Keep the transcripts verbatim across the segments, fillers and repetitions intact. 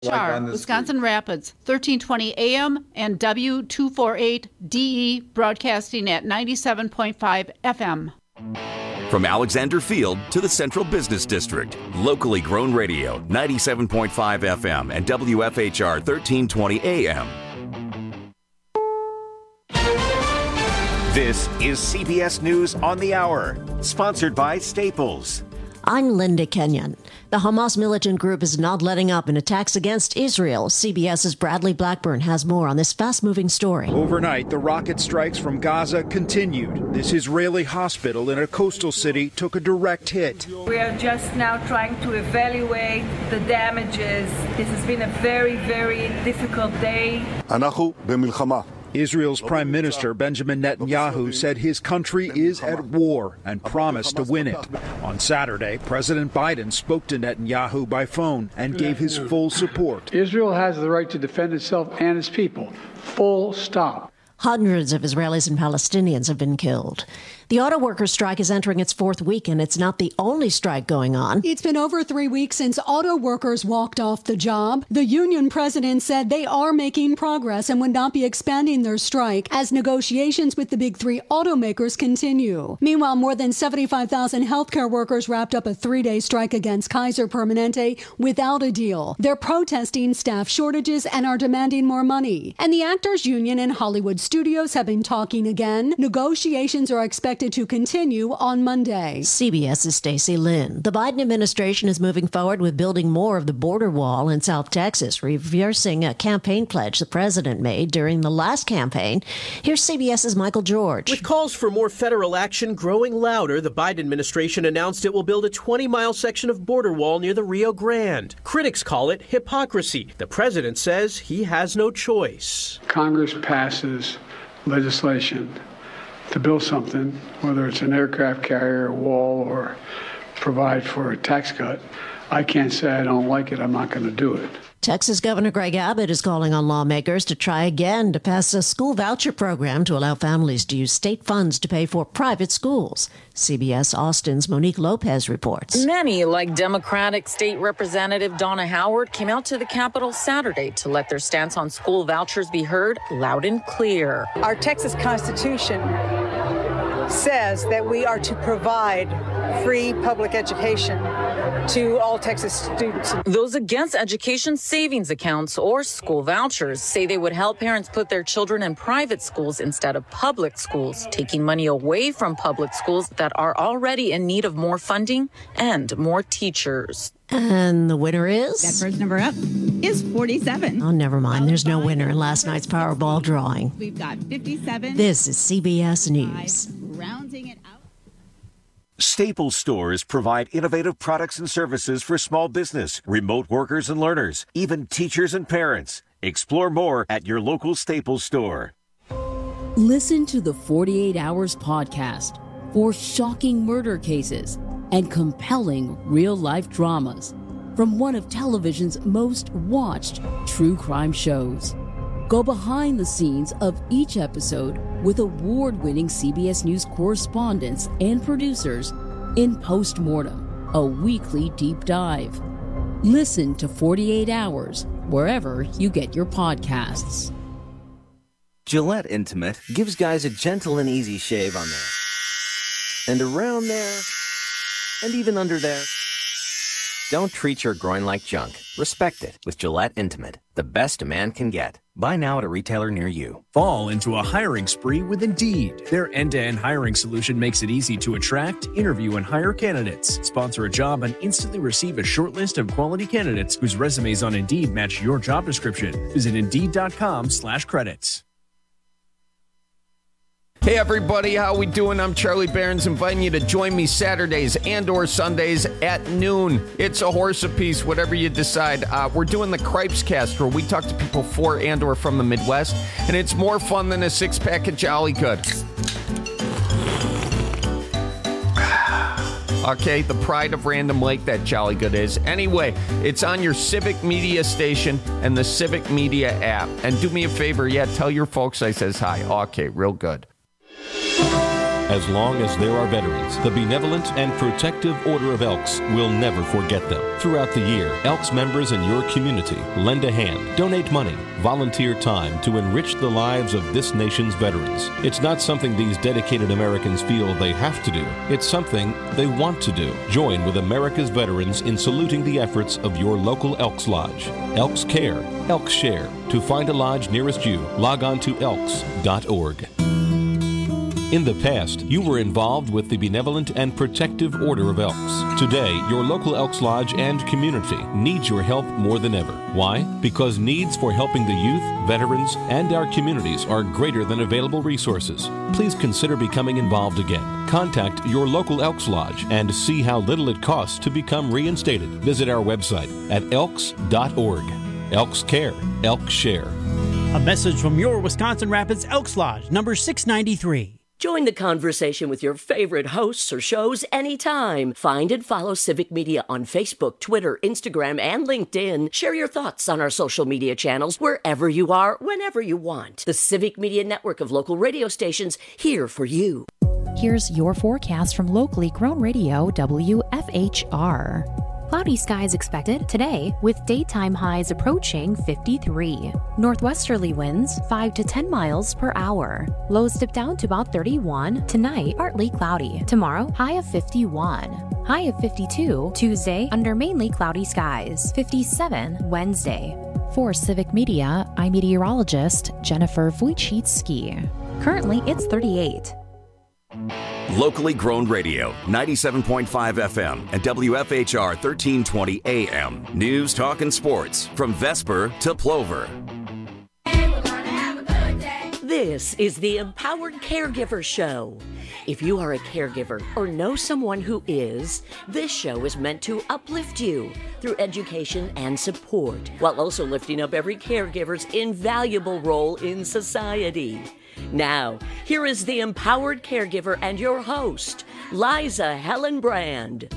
Char, Wisconsin street. Rapids, thirteen twenty A M and W two forty-eight D E broadcasting at ninety-seven point five F M. From Alexander Field to the Central Business District, locally grown radio, ninety-seven point five F M and W F H R thirteen twenty A M. This is C B S News on the Hour, sponsored by Staples. I'm Linda Kenyon. The Hamas militant group is not letting up in attacks against Israel. CBS's Bradley Blackburn has more on this fast-moving story. Overnight, the rocket strikes from Gaza continued. This Israeli hospital in a coastal city took a direct hit. We are just now trying to evaluate the damages. This has been a very, very difficult day. Israel's Prime Minister Benjamin Netanyahu said his country is at war and promised to win it. On Saturday, President Biden spoke to Netanyahu by phone and gave his full support. Israel has the right to defend itself and its people. Full stop. Hundreds of Israelis and Palestinians have been killed. The auto workers' strike is entering its fourth week, and it's not the only strike going on. It's been over three weeks since auto workers walked off the job. The union president said they are making progress and would not be expanding their strike as negotiations with the big three automakers continue. Meanwhile, more than seventy-five thousand healthcare workers wrapped up a three-day strike against Kaiser Permanente without a deal. They're protesting staff shortages and are demanding more money. And the Actors Union and Hollywood studios have been talking again. Negotiations are expected to continue on Monday. CBS's Stacey Lynn. The Biden administration is moving forward with building more of the border wall in South Texas, reversing a campaign pledge the president made during the last campaign. Here's CBS's Michael George. With calls for more federal action growing louder, the Biden administration announced it will build a twenty-mile section of border wall near the Rio Grande. Critics call it hypocrisy. The president says he has no choice. Congress passes legislation to build something, whether it's an aircraft carrier, a wall, or provide for a tax cut. I can't say I don't like it. I'm not going to do it. Texas Governor Greg Abbott is calling on lawmakers to try again to pass a school voucher program to allow families to use state funds to pay for private schools. C B S Austin's Monique Lopez reports. Many, like Democratic State Representative Donna Howard, came out to the Capitol Saturday to let their stance on school vouchers be heard loud and clear. Our Texas Constitution says that we are to provide free public education to all Texas students. Those against education savings accounts or school vouchers say they would help parents put their children in private schools instead of public schools, taking money away from public schools that are already in need of more funding and more teachers. And the winner is? That first number up is forty-seven. Oh, never mind. There's no winner in last night's Powerball drawing. We've got fifty-seven. This is C B S News. Rounding it out. Staples stores provide innovative products and services for small business, remote workers and learners, even teachers and parents. Explore more at your local Staples store. Listen to the forty-eight hours podcast for shocking murder cases and compelling real-life dramas from one of television's most watched true crime shows. Go behind the scenes of each episode with award-winning C B S News correspondents and producers in Postmortem, a weekly deep dive. Listen to forty-eight hours wherever you get your podcasts. Gillette Intimate gives guys a gentle and easy shave on there, and around there, and even under there. Don't treat your groin like junk. Respect it with Gillette Intimate, the best a man can get. Buy now at a retailer near you. Fall into a hiring spree with Indeed. Their end-to-end hiring solution makes it easy to attract, interview, and hire candidates. Sponsor a job and instantly receive a short list of quality candidates whose resumes on Indeed match your job description. Visit Indeed.com slash credits. Hey everybody, how we doing? I'm Charlie Barons, inviting you to join me Saturdays and or Sundays at noon. It's a horse apiece, whatever you decide. Uh, we're doing the Cripes Cast, where we talk to people for and or from the Midwest, and it's more fun than a six-pack of Jolly Good. Okay, the pride of Random Lake, that Jolly Good is. Anyway, it's on your Civic Media station and the Civic Media app. And do me a favor, yeah, tell your folks I says hi. Okay, real good. As long as there are veterans, the Benevolent and Protective Order of Elks will never forget them. Throughout the year, Elks members in your community lend a hand, donate money, volunteer time to enrich the lives of this nation's veterans. It's not something these dedicated Americans feel they have to do. It's something they want to do. Join with America's veterans in saluting the efforts of your local Elks Lodge. Elks Care, Elks Share. To find a lodge nearest you, log on to elks dot org. In the past, you were involved with the Benevolent and Protective Order of Elks. Today, your local Elks Lodge and community needs your help more than ever. Why? Because needs for helping the youth, veterans, and our communities are greater than available resources. Please consider becoming involved again. Contact your local Elks Lodge and see how little it costs to become reinstated. Visit our website at elks dot org. Elks Care, Elks Share. A message from your Wisconsin Rapids Elks Lodge, number six ninety-three. Join the conversation with your favorite hosts or shows anytime. Find and follow Civic Media on Facebook, Twitter, Instagram, and LinkedIn. Share your thoughts on our social media channels wherever you are, whenever you want. The Civic Media network of local radio stations here for you. Here's your forecast from locally grown radio W F H R. Cloudy skies expected today with daytime highs approaching fifty-three. Northwesterly winds five to ten miles per hour. Lows dip down to about thirty-one. Tonight, partly cloudy. Tomorrow, high of fifty-one. High of fifty-two. Tuesday, under mainly cloudy skies. fifty-seven Wednesday. For Civic Media, I'm meteorologist Jennifer Wojcicki. Currently, it's thirty-eight. Locally grown radio, ninety-seven point five F M and W F H R thirteen twenty A M. News, talk, and sports from Vesper to Plover. This is the Empowered Caregiver Show. If you are a caregiver or know someone who is, this show is meant to uplift you through education and support, while also lifting up every caregiver's invaluable role in society. Now, here is the Empowered Caregiver and your host, Liza Hellenbrand.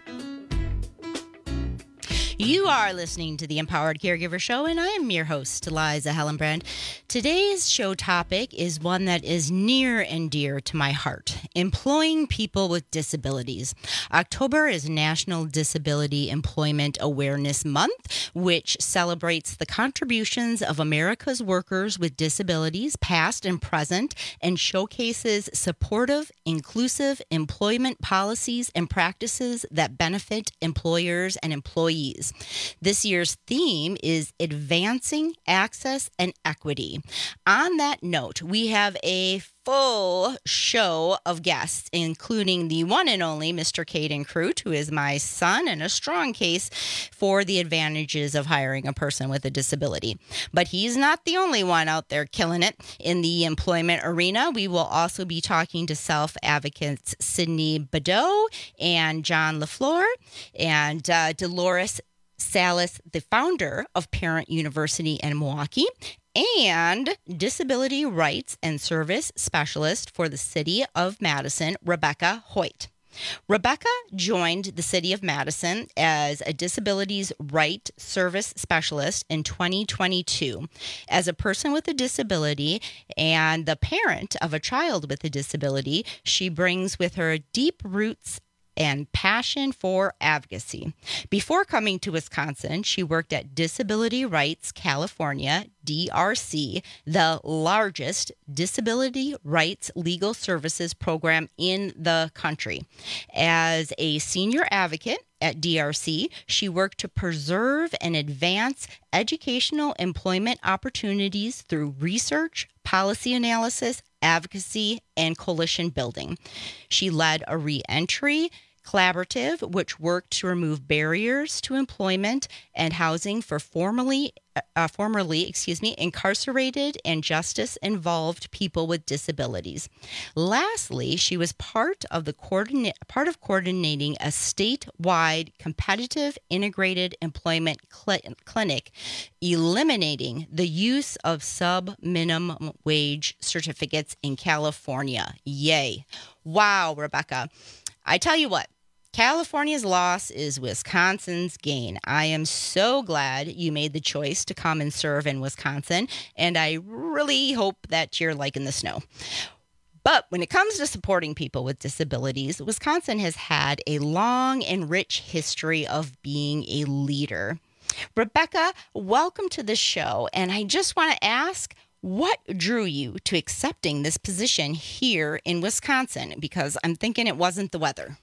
You are listening to the Empowered Caregiver Show, and I am your host, Liza Hellenbrand. Today's show topic is one that is near and dear to my heart: employing people with disabilities. October is National Disability Employment Awareness Month, which celebrates the contributions of America's workers with disabilities, past and present, and showcases supportive, inclusive employment policies and practices that benefit employers and employees. This year's theme is Advancing Access and Equity. On that note, we have a full show of guests, including the one and only Mister Caden Crute, who is my son and a strong case for the advantages of hiring a person with a disability. But he's not the only one out there killing it in the employment arena. We will also be talking to self-advocates Sydney Badeau and John LaFleur and uh, Dolores Salas, the founder of Parent University in Milwaukee, and disability rights and service specialist for the City of Madison, Rebecca Hoyt. Rebecca joined the City of Madison as a disabilities right service specialist in twenty twenty-two. As a person with a disability and the parent of a child with a disability, she brings with her deep roots and passion for advocacy. Before coming to Wisconsin, she worked at Disability Rights California, D R C, the largest disability rights legal services program in the country. As a senior advocate at D R C, she worked to preserve and advance educational employment opportunities through research, policy analysis, advocacy, and coalition building. She led a re-entry collaborative which worked to remove barriers to employment and housing for formerly uh, formerly, excuse me, incarcerated and justice-involved people with disabilities. Lastly, she was part of the coordinate part of coordinating a statewide competitive integrated employment cl- clinic, eliminating the use of sub-minimum wage certificates in California. Yay! Wow, Rebecca. I tell you what, California's loss is Wisconsin's gain. I am so glad you made the choice to come and serve in Wisconsin, and I really hope that you're liking the snow. But when it comes to supporting people with disabilities, Wisconsin has had a long and rich history of being a leader. Rebecca, welcome to the show. And I just want to ask, what drew you to accepting this position here in Wisconsin? Because I'm thinking it wasn't the weather.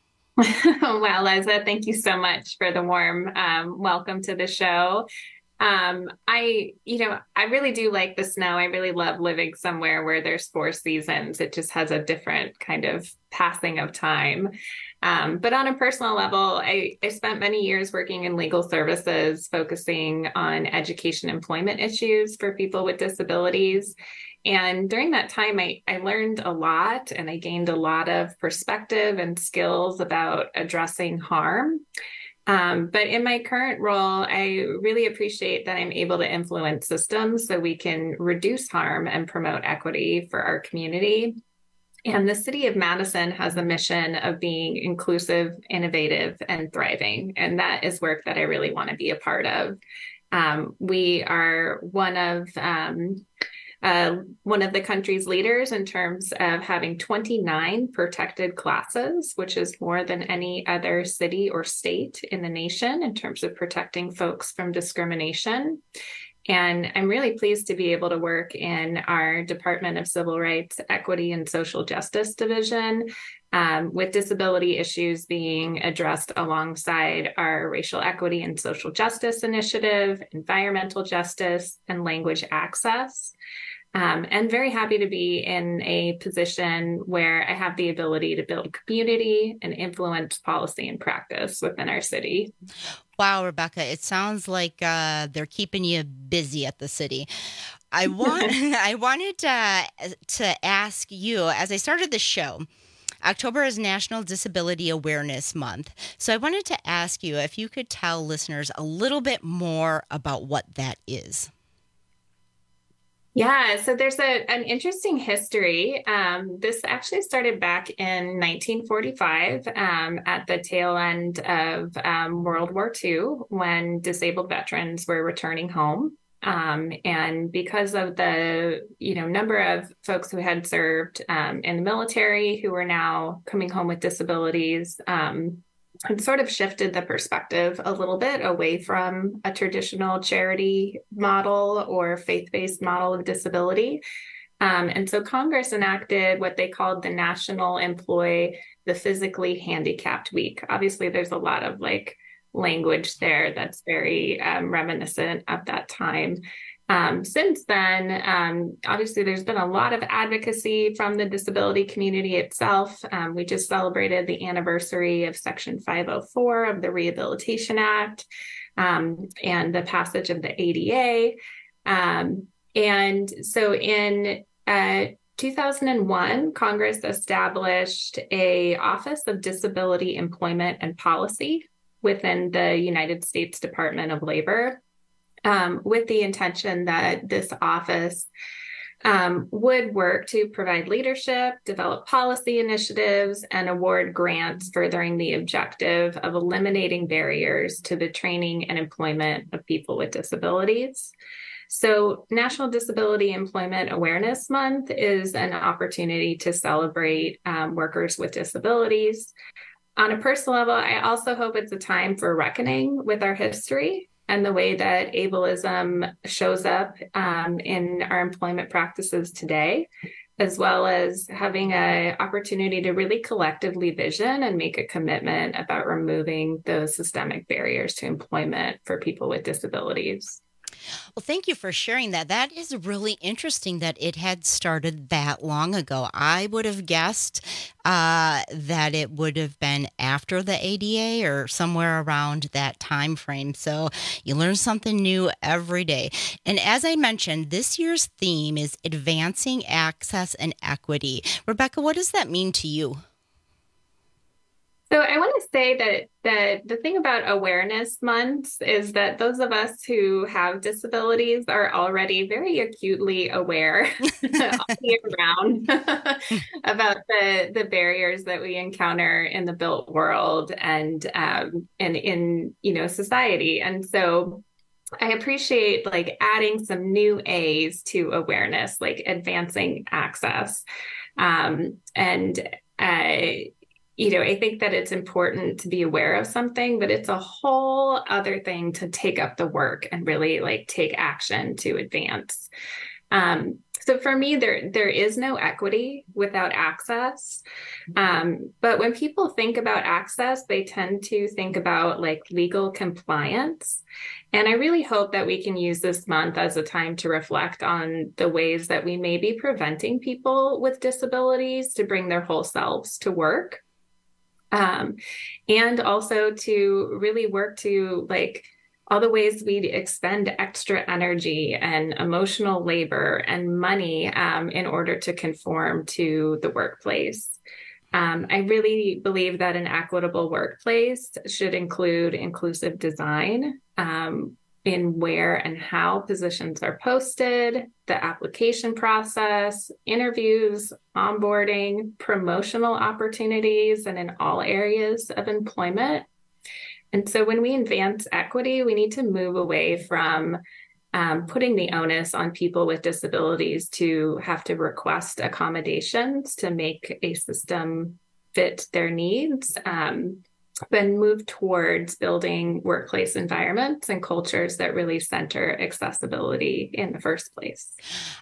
Well, Liza, thank you so much for the warm um, welcome to the show. Um, I, you know, I really do like the snow. I really love living somewhere where there's four seasons. It just has a different kind of passing of time. Um, but on a personal level, I, I spent many years working in legal services, focusing on education employment issues for people with disabilities. And during that time, I, I learned a lot and I gained a lot of perspective and skills about addressing harm. Um, but in my current role, I really appreciate that I'm able to influence systems so we can reduce harm and promote equity for our community. And the city of Madison has a mission of being inclusive, innovative, and thriving. And that is work that I really want to be a part of. Um, we are one of um, Uh, one of the country's leaders in terms of having twenty-nine protected classes, which is more than any other city or state in the nation in terms of protecting folks from discrimination. And I'm really pleased to be able to work in our Department of Civil Rights, Equity, and Social Justice Division, um, with disability issues being addressed alongside our Racial Equity and Social Justice Initiative, Environmental Justice, and Language Access. Um, and very happy to be in a position where I have the ability to build community and influence policy and practice within our city. Wow, Rebecca, it sounds like uh, they're keeping you busy at the city. I want, I wanted to, to ask you, as I started the show, October is National Disability Awareness Month. So I wanted to ask you if you could tell listeners a little bit more about what that is. Yeah, so there's a, an interesting history. Um, this actually started back in nineteen forty-five um, at the tail end of um, World War Two, when disabled veterans were returning home. Um, and because of the, you know, number of folks who had served um, in the military who were now coming home with disabilities, um, it sort of shifted the perspective a little bit away from a traditional charity model or faith-based model of disability. Um, and so Congress enacted what they called the National Employ the Physically Handicapped Week. Obviously, there's a lot of like language there that's very um, reminiscent of that time. Um, since then, um, obviously, there's been a lot of advocacy from the disability community itself. Um, we just celebrated the anniversary of Section five oh four of the Rehabilitation Act um, and the passage of the A D A. Um, and so in uh, two thousand one, Congress established a Office of Disability Employment and Policy within the United States Department of Labor, um, with the intention that this office um, would work to provide leadership, develop policy initiatives, and award grants furthering the objective of eliminating barriers to the training and employment of people with disabilities. So National Disability Employment Awareness Month is an opportunity to celebrate um, workers with disabilities. On a personal level, I also hope it's a time for reckoning with our history and the way that ableism shows up um, in our employment practices today, as well as having an opportunity to really collectively vision and make a commitment about removing those systemic barriers to employment for people with disabilities. Well, thank you for sharing that. That is really interesting that it had started that long ago. I would have guessed uh, that it would have been after the A D A or somewhere around that time frame. So you learn something new every day. And as I mentioned, this year's theme is advancing access and equity. Rebecca, what does that mean to you? So I want to say that, that the thing about awareness months is that those of us who have disabilities are already very acutely aware all year round about the, the barriers that we encounter in the built world and um, and in, you know, society. And so I appreciate like adding some new A's to awareness, like advancing access. Um, and, uh, you know, I think that it's important to be aware of something, but it's a whole other thing to take up the work and really like take action to advance. Um, so for me, there there is no equity without access. Um, but when people think about access, they tend to think about like legal compliance. And I really hope that we can use this month as a time to reflect on the ways that we may be preventing people with disabilities to bring their whole selves to work. Um, and also to really work to like all the ways we expend extra energy and emotional labor and money um, in order to conform to the workplace. Um, I really believe that an equitable workplace should include inclusive design um, in where and how positions are posted, the application process, interviews, onboarding, promotional opportunities, and in all areas of employment. And so when we advance equity, we need to move away from um, putting the onus on people with disabilities to have to request accommodations to make a system fit their needs, um, but move towards building workplace environments and cultures that really center accessibility in the first place.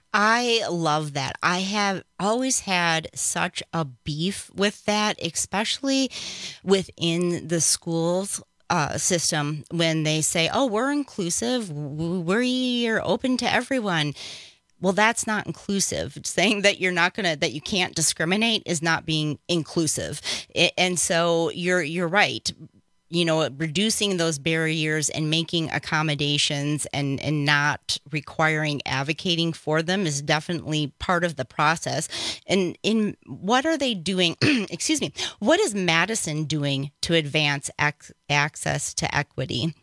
I love that. I have always had such a beef with that, especially within the schools. Uh, system when they say, oh, we're inclusive, we're open to everyone. Well, that's not inclusive. Saying that you're not going to, that you can't discriminate is not being inclusive. It, and so you're, you're right. You know, reducing those barriers and making accommodations and, and not requiring advocating for them is definitely part of the process. And in what are they doing? Excuse me. What is Madison doing to advance ac- access to equity?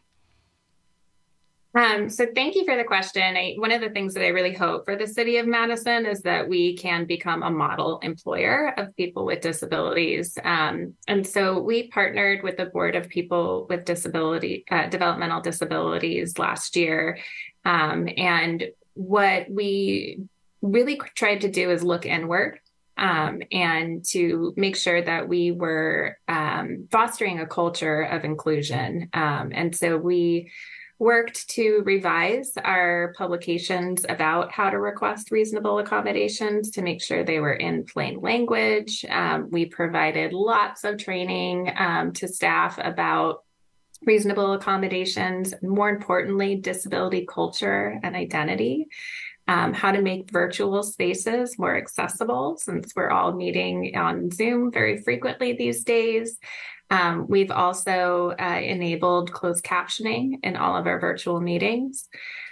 Um, so thank you for the question. I, one of the things that I really hope for the city of Madison is that we can become a model employer of people with disabilities. Um, and so we partnered with the Board of People with Disability, uh, Developmental Disabilities last year. Um, and what we really tried to do is look inward um, and to make sure that we were um, fostering a culture of inclusion. Um, and so we worked to revise our publications about how to request reasonable accommodations to make sure they were in plain language. Um, we provided lots of training um, to staff about reasonable accommodations, more importantly, disability culture and identity, um, how to make virtual spaces more accessible since we're all meeting on Zoom very frequently these days. Um, we've also uh, enabled closed captioning in all of our virtual meetings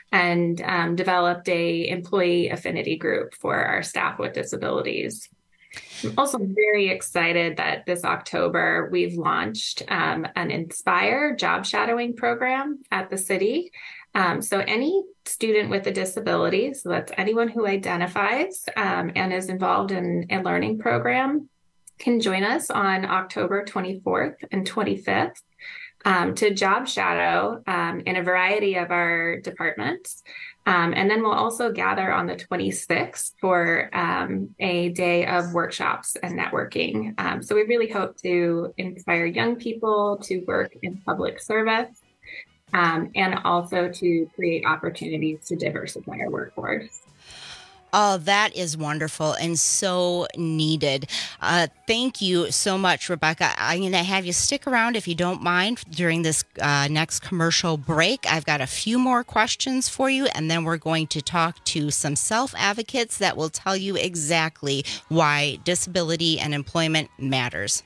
and um, developed a employee affinity group for our staff with disabilities. I'm also very excited that this October we've launched um, an Inspire job shadowing program at the city. Um, so any student with a disability, so that's anyone who identifies um, and is involved in a learning program, can join us on October twenty-fourth and twenty-fifth um, to job shadow um, in a variety of our departments. Um, and then we'll also gather on the twenty-sixth for um, a day of workshops and networking. Um, so we really hope to inspire young people to work in public service um, and also to create opportunities to diversify our workforce. Oh, that is wonderful and so needed. Uh, thank you so much, Rebecca. I'm going to have you stick around if you don't mind during this uh, next commercial break. I've got a few more questions for you, and then we're going to talk to some self-advocates that will tell you exactly why disability and employment matters.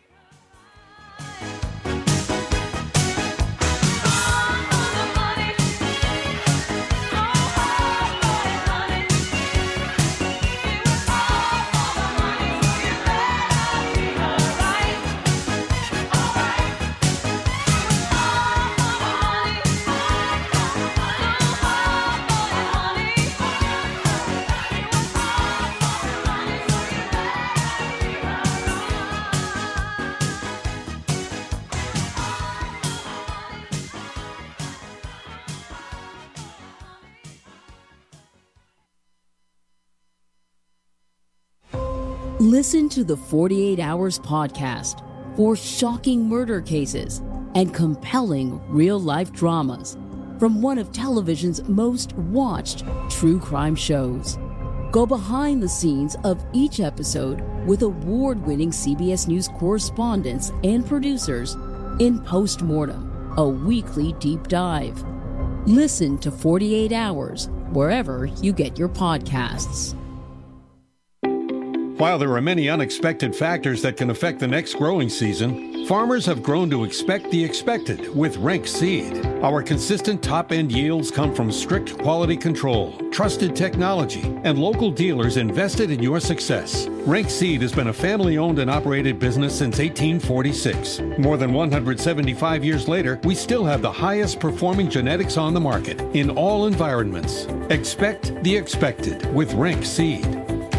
Listen to the forty-eight Hours podcast for shocking murder cases and compelling real-life dramas from one of television's most watched true crime shows. Go behind the scenes of each episode with award-winning C B S News correspondents and producers in Postmortem, a weekly deep dive. Listen to forty-eight Hours wherever you get your podcasts. While there are many unexpected factors that can affect the next growing season, farmers have grown to expect the expected with Renk Seed. Our consistent top-end yields come from strict quality control, trusted technology, and local dealers invested in your success. Renk Seed has been a family-owned and operated business since eighteen forty-six. More than one hundred seventy-five years later, we still have the highest performing genetics on the market in all environments. Expect the expected with Renk Seed.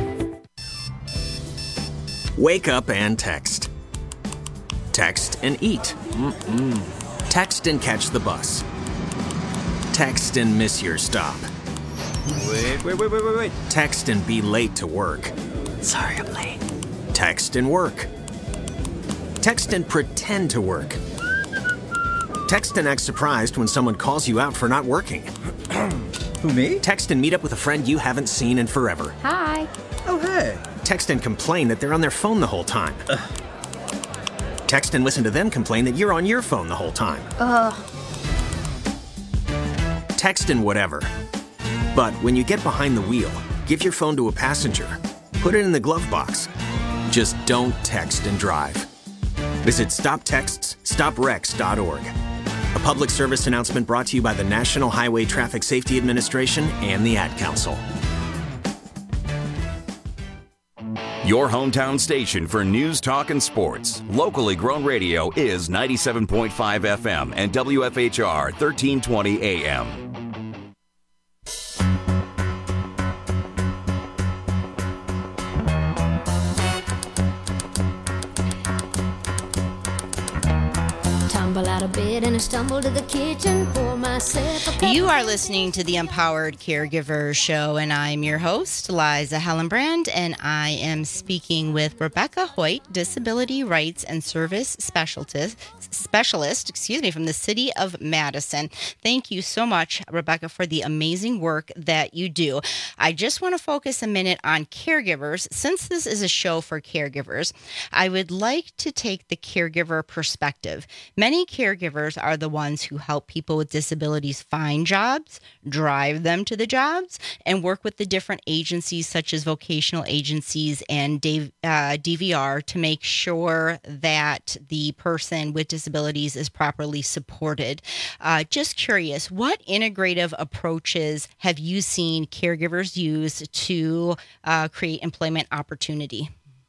Wake up and text. Text and eat. Mm-mm. Text and catch the bus. Text and miss your stop. Wait, wait, wait, wait, wait, wait. Text and be late to work. Sorry, I'm late. Text and work. Text and pretend to work. Text and act surprised when someone calls you out for not working. Who, me? Text and meet up with a friend you haven't seen in forever. Hi. Oh, hey. Text and complain that they're on their phone the whole time. Ugh. Text and listen to them complain that you're on your phone the whole time. Ugh. Text and whatever. But when you get behind the wheel, give your phone to a passenger. Put it in the glove box. Just don't text and drive. Visit stop texts stop wrecks dot org. A public service announcement brought to you by the National Highway Traffic Safety Administration and the Ad Council. Your hometown station for news, talk, and sports. Locally grown radio is ninety-seven point five F M and W F H R thirteen twenty A M. Out of bed and I stumble to the kitchen, pour myself a cup. You are listening to the Empowered Caregiver Show, and I'm your host, Liza Hellenbrand, and I am speaking with Rebecca Hoyt, Disability Rights and Service Specialist, specialist, excuse me, from the City of Madison. Thank you so much, Rebecca, for the amazing work that you do. I just want to focus a minute on caregivers. Since this is a show for caregivers, I would like to take the caregiver perspective. Many caregivers are the ones who help people with disabilities find jobs, drive them to the jobs, and work with the different agencies such as vocational agencies and D V R to make sure that the person with disabilities is properly supported. Uh, just curious, what integrative approaches have you seen caregivers use to uh, create employment opportunity?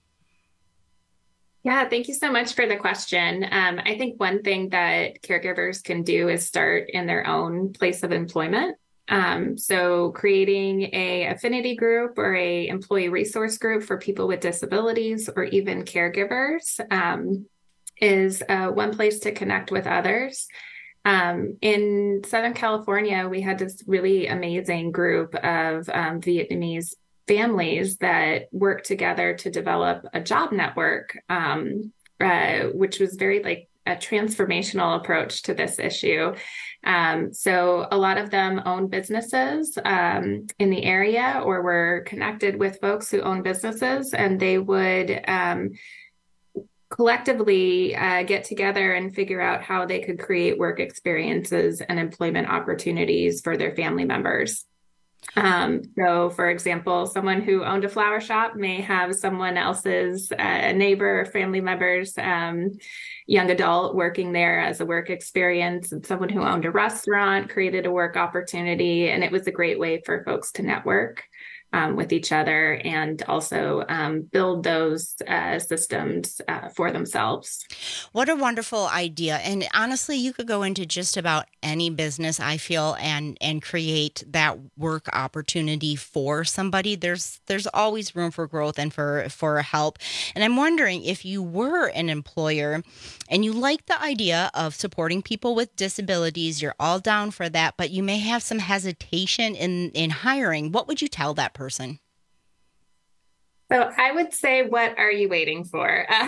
Yeah, thank you so much for the question. Um, I think one thing that caregivers can do is start in their own place of employment. Um, so creating a affinity group or a employee resource group for people with disabilities or even caregivers um, is uh, one place to connect with others. Um, in Southern California, we had this really amazing group of um, Vietnamese families that work together to develop a job network, um, uh, which was very like a transformational approach to this issue. Um, so a lot of them own businesses um, in the area or were connected with folks who own businesses, and they would um, collectively uh, get together and figure out how they could create work experiences and employment opportunities for their family members. Um, so, for example, someone who owned a flower shop may have someone else's uh, neighbor or family member's um, young adult working there as a work experience, and someone who owned a restaurant created a work opportunity. And it was a great way for folks to network um, with each other and also um, build those uh, systems uh, for themselves. What a wonderful idea. And honestly, you could go into just about any business, I feel, and and create that work opportunity for somebody. There's there's always room for growth and for, for help. And I'm wondering if you were an employer and you like the idea of supporting people with disabilities, you're all down for that, but you may have some hesitation in, in hiring. What would you tell that person? So I would say, what are you waiting for? Uh,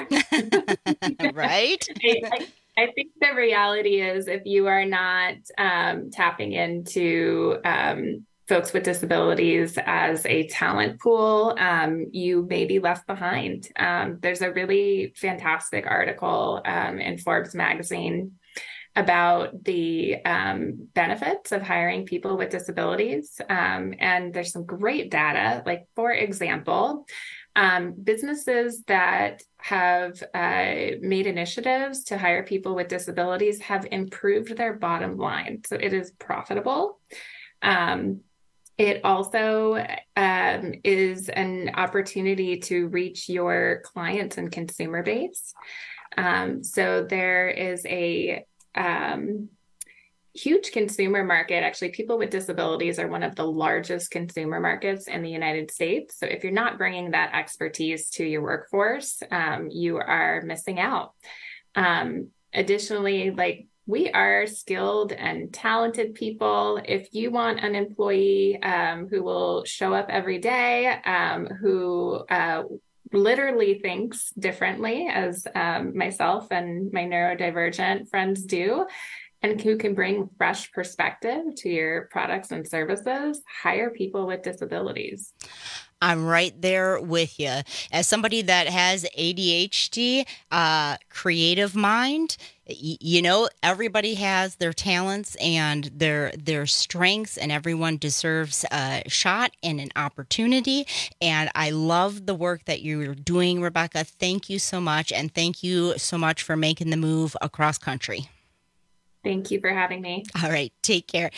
right? I, I, I think the reality is if you are not um, tapping into um, folks with disabilities as a talent pool, um, you may be left behind. Um, there's a really fantastic article um, in Forbes magazine about the um, benefits of hiring people with disabilities. Um, and there's some great data, like, for example, um, businesses that have uh, made initiatives to hire people with disabilities have improved their bottom line. So it is profitable. Um, it also um, is an opportunity to reach your clients and consumer base. Um, so there is a Um, huge consumer market. Actually, people with disabilities are one of the largest consumer markets in the United States. So if you're not bringing that expertise to your workforce, um, you are missing out. Um, additionally, like, we are skilled and talented people. If you want an employee um, who will show up every day, um, who uh, literally thinks differently, as um, myself and my neurodivergent friends do, and who can bring fresh perspective to your products and services, hire people with disabilities. I'm right there with you. As somebody that has A D H D, uh, creative mind, y- you know, everybody has their talents and their their strengths, and everyone deserves a shot and an opportunity. And I love the work that you're doing, Rebecca. Thank you so much. And thank you so much for making the move across country. Thank you for having me. All right. Take care.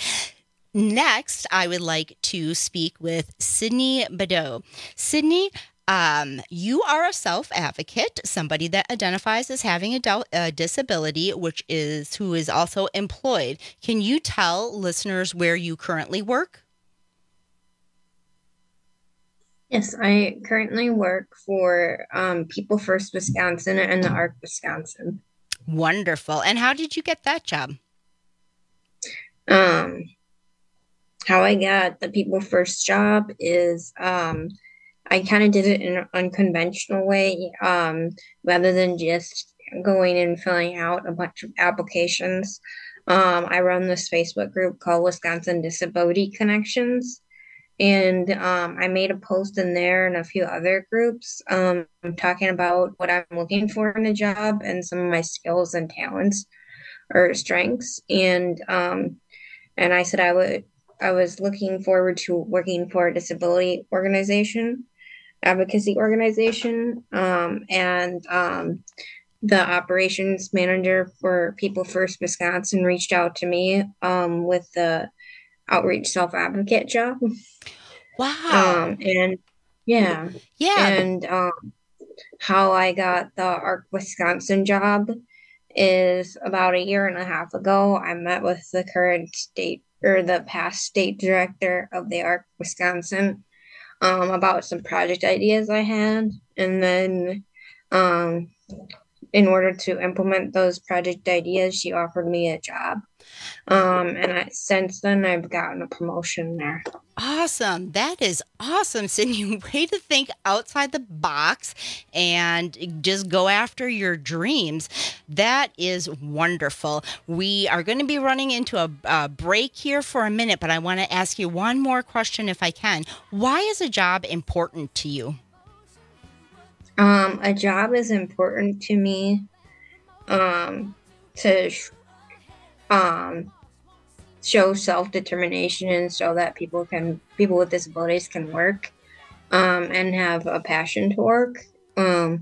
Next, I would like to speak with Sydney Badeau. Sydney, um, you are a self-advocate, somebody that identifies as having a, del- a disability, which is who is also employed. Can you tell listeners where you currently work? Yes, I currently work for um, People First Wisconsin and the Arc Wisconsin. Wonderful. And how did you get that job? Um. How I got the People First job is um, I kind of did it in an unconventional way, um, rather than just going and filling out a bunch of applications. Um, I run this Facebook group called Wisconsin Disability Connections, and um, I made a post in there and a few other groups um, talking about what I'm looking for in a job and some of my skills and talents or strengths. And um, and I said I would. I was looking forward to working for a disability organization, advocacy organization, um, and um, the operations manager for People First Wisconsin reached out to me um, with the outreach self-advocate job. Wow. Um, and yeah. Yeah. And um, how I got the Arc Wisconsin job is about a year and a half ago. I met with the current state or the past state director of the Arc Wisconsin um, about some project ideas I had. And then um, in order to implement those project ideas, she offered me a job. Um, and I, since then, I've gotten a promotion there. Awesome. That is awesome, Sydney. Way to think outside the box and just go after your dreams. That is wonderful. We are going to be running into a, a break here for a minute, but I want to ask you one more question if I can. Why is a job important to you? Um, a job is important to me um, to um, show self-determination and show that people can people with disabilities can work um, and have a passion to work. Um,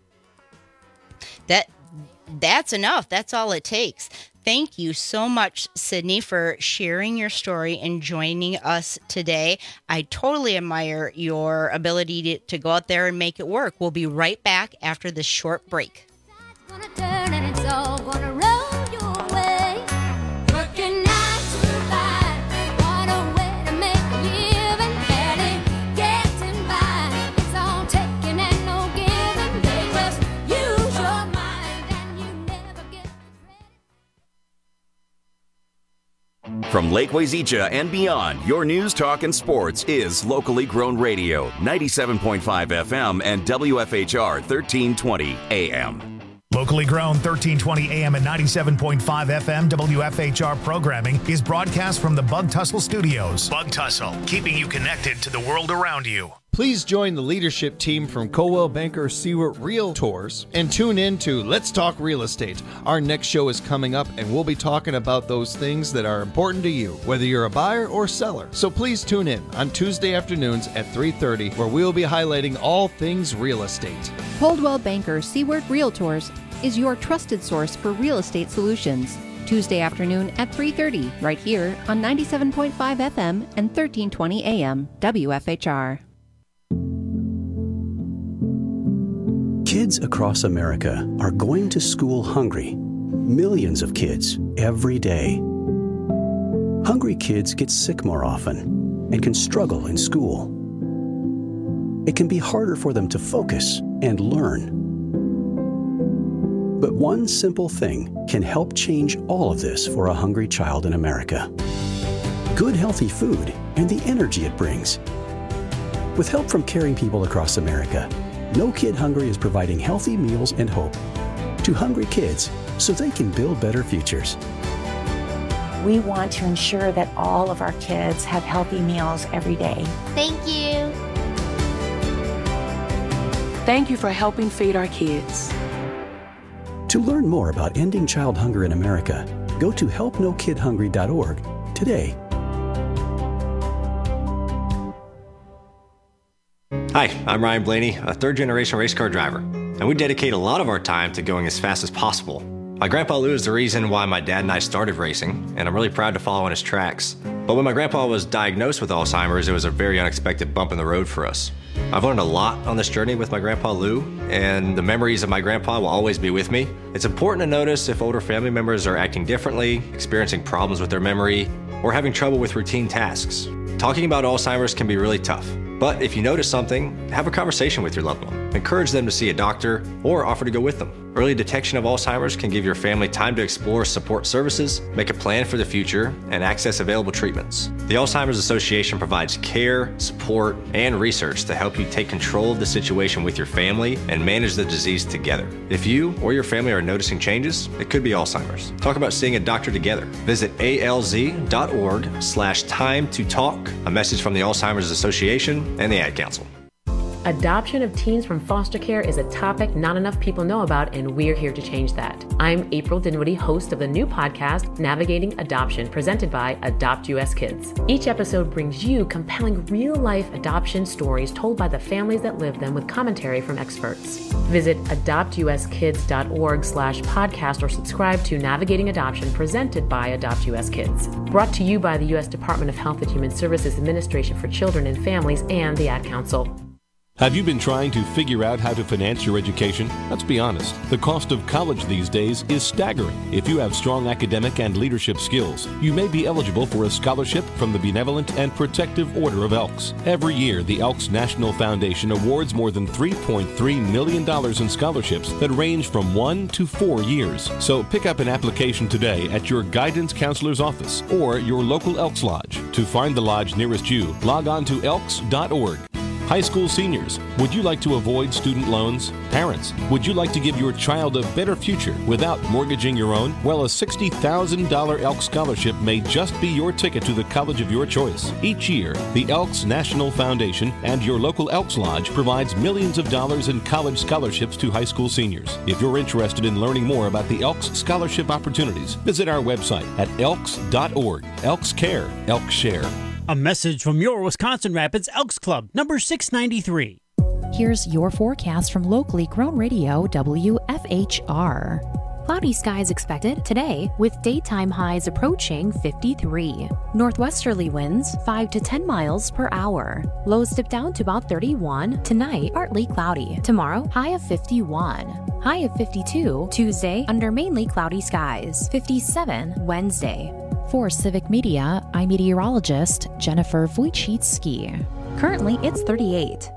that that's enough. That's all it takes. Thank you so much, Sydney, for sharing your story and joining us today. I totally admire your ability to, to go out there and make it work. We'll be right back after this short break. From Lake Wazeecha and beyond, your news, talk, and sports is locally grown radio, ninety-seven point five F M and W F H R thirteen twenty A M. Locally grown thirteen twenty A M and ninety-seven point five F M W F H R programming is broadcast from the Bug Tussle Studios. Bug Tussle, keeping you connected to the world around you. Please join the leadership team from Coldwell Banker Seward Realtors and tune in to Let's Talk Real Estate. Our next show is coming up, and we'll be talking about those things that are important to you, whether you're a buyer or seller. So please tune in on Tuesday afternoons at three thirty, where we'll be highlighting all things real estate. Coldwell Banker Seward Realtors is your trusted source for real estate solutions. Tuesday afternoon at three thirty, right here on ninety-seven point five F M and thirteen twenty A M W F H R. Kids across America are going to school hungry. Millions of kids every day. Hungry kids get sick more often and can struggle in school. It can be harder for them to focus and learn. But one simple thing can help change all of this for a hungry child in America. Good, healthy food and the energy it brings. With help from caring people across America, No Kid Hungry is providing healthy meals and hope to hungry kids so they can build better futures. We want to ensure that all of our kids have healthy meals every day. Thank you. Thank you for helping feed our kids. To learn more about ending child hunger in America, go to help no kid hungry dot org today. Hi, I'm Ryan Blaney, a third-generation race car driver, and we dedicate a lot of our time to going as fast as possible. My grandpa Lou is the reason why my dad and I started racing, and I'm really proud to follow in his tracks. But when my grandpa was diagnosed with Alzheimer's, it was a very unexpected bump in the road for us. I've learned a lot on this journey with my grandpa Lou, and the memories of my grandpa will always be with me. It's important to notice if older family members are acting differently, experiencing problems with their memory, or having trouble with routine tasks. Talking about Alzheimer's can be really tough. But if you notice something, have a conversation with your loved one. Encourage them to see a doctor or offer to go with them. Early detection of Alzheimer's can give your family time to explore support services, make a plan for the future, and access available treatments. The Alzheimer's Association provides care, support, and research to help you take control of the situation with your family and manage the disease together. If you or your family are noticing changes, it could be Alzheimer's. Talk about seeing a doctor together. Visit A L Z dot org slash time to talk. A message from the Alzheimer's Association and the Ad Council. Adoption of teens from foster care is a topic not enough people know about, and we're here to change that. I'm April Dinwiddie, host of the new podcast, Navigating Adoption, presented by Adopt U S Kids. Each episode brings you compelling real-life adoption stories told by the families that live them with commentary from experts. Visit adopt u s kids dot org slash podcast or subscribe to Navigating Adoption, presented by Adopt U S Kids. Brought to you by the U S Department of Health and Human Services Administration for Children and Families and the Ad Council. Have you been trying to figure out how to finance your education? Let's be honest. The cost of college these days is staggering. If you have strong academic and leadership skills, you may be eligible for a scholarship from the Benevolent and Protective Order of Elks. Every year, the Elks National Foundation awards more than three point three million dollars in scholarships that range from one to four years. So pick up an application today at your guidance counselor's office or your local Elks Lodge. To find the lodge nearest you, log on to elks dot org. High school seniors, would you like to avoid student loans? Parents, would you like to give your child a better future without mortgaging your own? Well, a sixty thousand dollars Elks Scholarship may just be your ticket to the college of your choice. Each year, the Elks National Foundation and your local Elks Lodge provides millions of dollars in college scholarships to high school seniors. If you're interested in learning more about the Elks Scholarship opportunities, visit our website at elks dot org. Elks Care, Elks Share. A message from your Wisconsin Rapids Elks Club, number six ninety-three. Here's your forecast from locally grown radio W F H R. Cloudy skies expected today with daytime highs approaching fifty-three. Northwesterly winds five to ten miles per hour. Lows dip down to about thirty-one. Tonight, partly cloudy. Tomorrow, high of fifty-one. High of fifty-two. Tuesday, under mainly cloudy skies. fifty-seven Wednesday. For Civic Media, I'm meteorologist Jennifer Wojcicki. Currently, it's thirty-eight.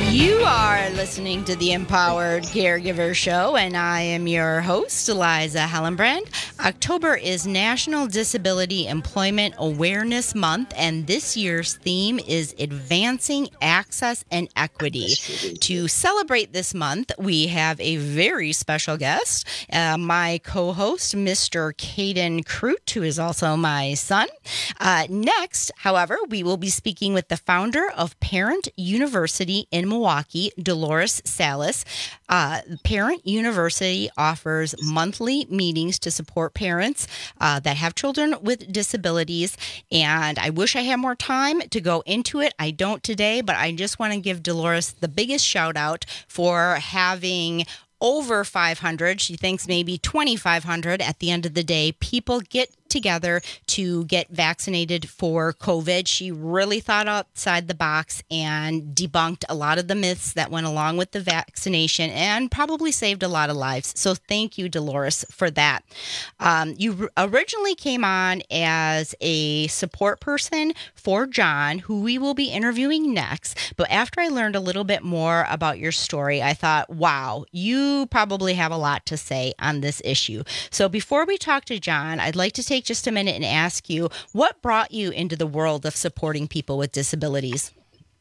You are listening to the Empowered Caregiver Show, and I am your host, Eliza Hellenbrand. October is National Disability Employment Awareness Month, and this year's theme is Advancing Access and Equity. To celebrate this month, we have a very special guest, uh, my co-host, Mister Caden Crute, who is also my son. Uh, next, however, we will be speaking with the founder of Parent University in Milwaukee, Dolores Salas. Uh, Parent University offers monthly meetings to support parents uh, that have children with disabilities. And I wish I had more time to go into it. I don't today, but I just want to give Dolores the biggest shout out for having over five hundred. She thinks maybe twenty-five hundred at the end of the day. People get together to get vaccinated for COVID. She really thought outside the box and debunked a lot of the myths that went along with the vaccination and probably saved a lot of lives. So thank you, Dolores, for that. Um, you originally came on as a support person for John, who we will be interviewing next. But after I learned a little bit more about your story, I thought, wow, you probably have a lot to say on this issue. So before we talk to John, I'd like to take just a minute and ask you, what brought you into the world of supporting people with disabilities?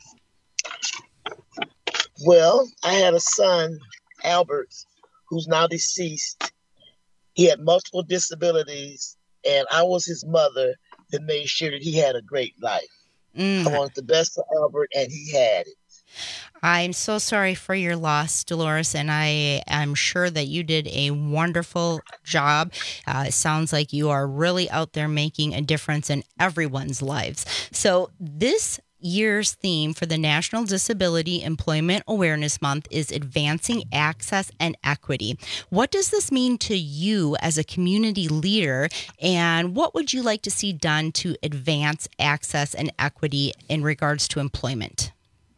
Well, I had a son, Albert, who's now deceased. He had multiple disabilities, and I was his mother that made sure that he had a great life. Mm. I wanted the best for Albert, and he had it. I'm so sorry for your loss, Dolores, and I am sure that you did a wonderful job. Uh, it sounds like you are really out there making a difference in everyone's lives. So this year's theme for the National Disability Employment Awareness Month is Advancing Access and Equity. What does this mean to you as a community leader, and what would you like to see done to advance access and equity in regards to employment?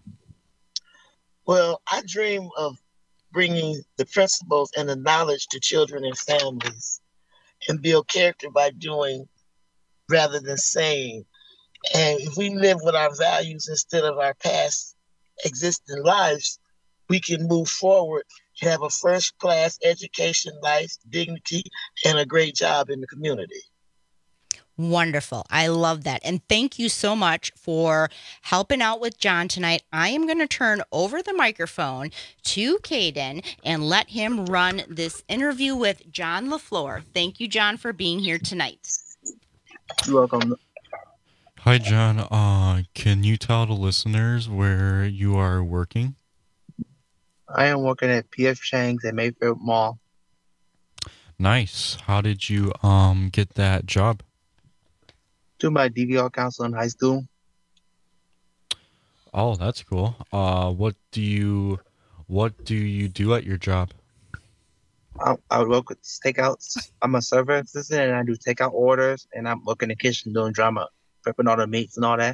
Well, I dream of bringing the principles and the knowledge to children and families and build character by doing rather than saying. And if we live with our values instead of our past existing lives, we can move forward to have a first-class education, life, dignity, and a great job in the community. Wonderful. I love that. And thank you so much for helping out with John tonight. I am going to turn over the microphone to Caden and let him run this interview with John LaFleur. Thank you, John, for being here tonight. You're welcome. Hi, John. Uh, can you tell the listeners where you are working? I am working at P F Chang's at Mayfair Mall. Nice. How did you um get that job? To my D V R counselor in high school. Oh, that's cool. Uh, what do you, what do you do at your job? I, I would work with takeouts. I'm a server assistant, and I do takeout orders, and I'm working in the kitchen doing drama, prepping all the meats and all that.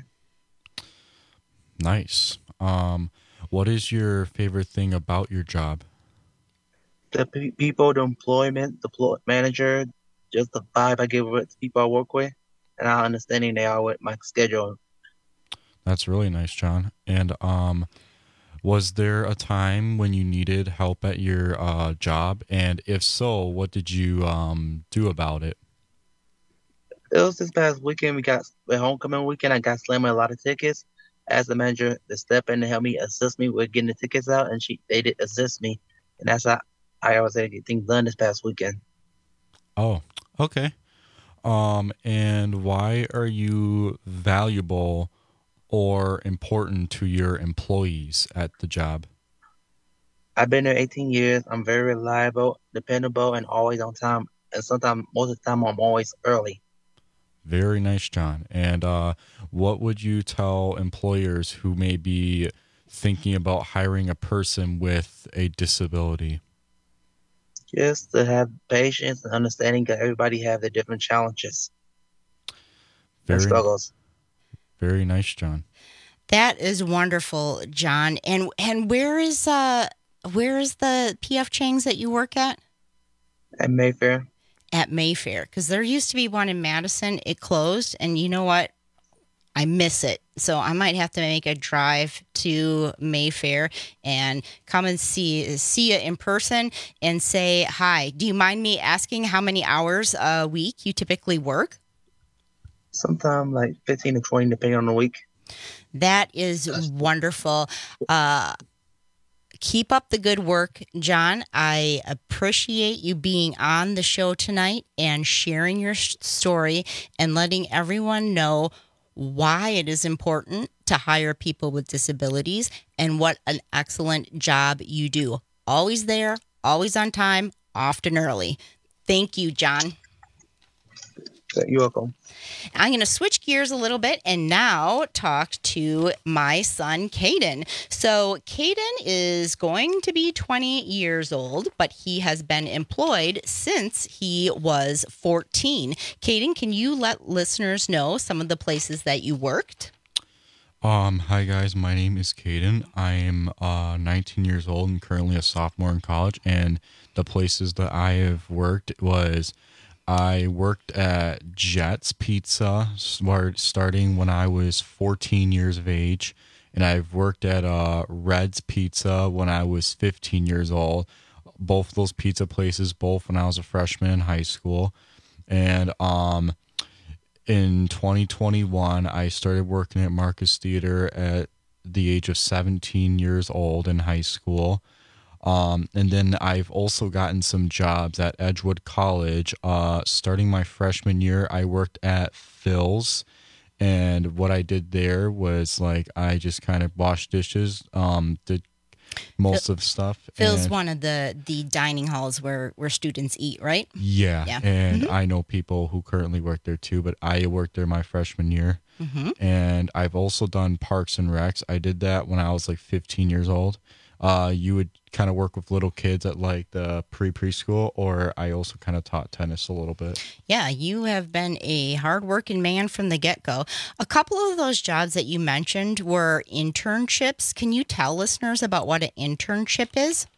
Nice. Um, what is your favorite thing about your job? The pe- people, the employment, the pl- manager, just the vibe I give with the people I work with. And how understanding they are with my schedule. That's really nice, John. And um, was there a time when you needed help at your uh, job? And if so, what did you um, do about it? It was this past weekend. We got the homecoming weekend. I got slammed with a lot of tickets. Asked the manager to step in and help me, assist me with getting the tickets out, and she they did assist me. And that's how I always had to get things done this past weekend. Oh, okay. Um, and why are you valuable or important to your employees at the job? I've been there eighteen years. I'm very reliable, dependable, and always on time. And sometimes, most of the time, I'm always early. Very nice, John. And uh, what would you tell employers who may be thinking about hiring a person with a disability? Just to have patience and understanding that everybody have their different challenges very, and struggles. Very nice, John. That is wonderful, John. And and where is uh where is the P F Chang's that you work at? At Mayfair. At Mayfair, because there used to be one in Madison. It closed, and you know what? I miss it. So I might have to make a drive to Mayfair and come and see see you in person and say hi. Do you mind me asking how many hours a week you typically work? Sometimes like fifteen to twenty, depending on the week. That is wonderful. Uh, keep up the good work, John. I appreciate you being on the show tonight and sharing your story and letting everyone know why it is important to hire people with disabilities and what an excellent job you do. Always there, always on time, often early. Thank you, John. You're welcome. I'm going to switch gears a little bit and now talk to my son, Caden. So Caden is going to be twenty years old, but he has been employed since he was fourteen. Caden, can you let listeners know some of the places that you worked? Um, hi guys, my name is Caden. I am uh, nineteen years old and currently a sophomore in college. And the places that I have worked was I worked at Jets Pizza, starting when I was fourteen years of age, and I've worked at uh, Red's Pizza when I was fifteen years old. Both those pizza places, both when I was a freshman in high school. And um, in twenty twenty-one, I started working at Marcus Theater at the age of seventeen years old in high school. Um, and then I've also gotten some jobs at Edgewood College. Uh, starting my freshman year, I worked at Phil's, and what I did there was like I just kind of washed dishes, um, did most Phil, of stuff. Phil's and, one of the, the dining halls where, where students eat, right? Yeah, yeah. and mm-hmm. I know people who currently work there too, but I worked there my freshman year. Mm-hmm. And I've also done Parks and Recs. I did that when I was like fifteen years old. Uh, you would kind of work with little kids at like the pre-preschool, or I also kind of taught tennis a little bit. Yeah, you have been a hardworking man from the get-go. A couple of those jobs that you mentioned were internships. Can you tell listeners about what an internship is?